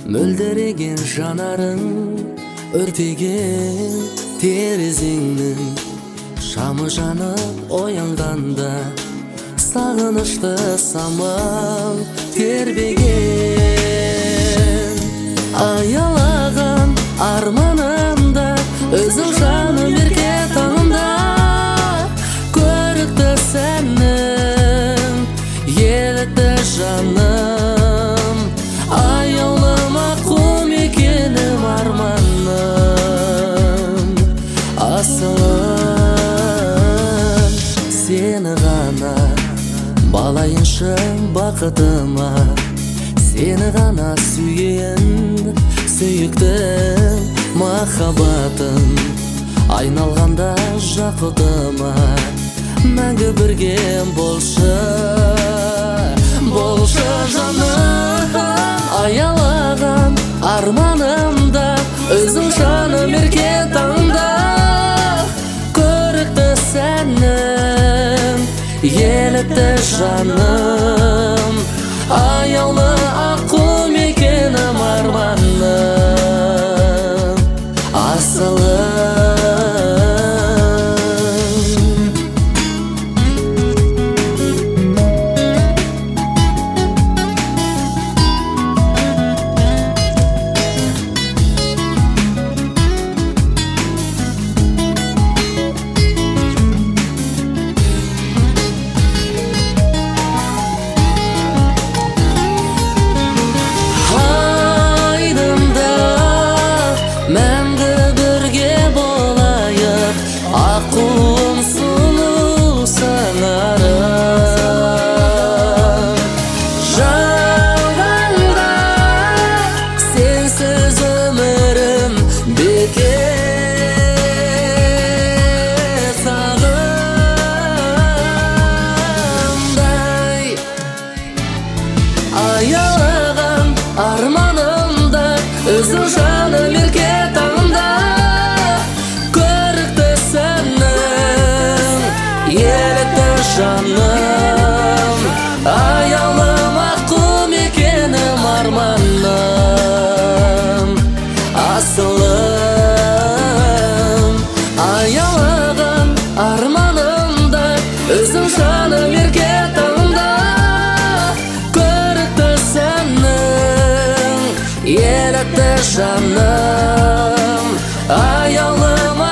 Мөлдіреген жанарың, өртеген терезеңнің шамы жанып оянғанда, сағынышты самал тербеген. Аялаған арманымда, өзің жаным ерке таңымда, көрікті сәнім, елікті жаным, аяулыма құм екенім арманым. Асылым, сені ғана балайыншы бақытыма, сені ғана сүйген сүйіктім махаббатым, айналғанда жақұтыма, мәңгі бірге болшы, болшы жаным. Аялаған арманымда, өзің жаным ерке таңда, көрікті сәнім, елікті жаным, аяулы аққу мекенім арманым. Асылым, мәңгі бірге болайық, аққуым сұлу сыңарым. Жалғанда сенсіз өмірім бекер, сағымдай аялаған арманымда, өзің жаным ерке таңда, көрікті сәнім, елікті жаным, аяулым аққу мекенім арманым. Асылым, аялаған арманымда, өзің жаным ерке таңда, көрікті сәнім, елікті жаным, аяулым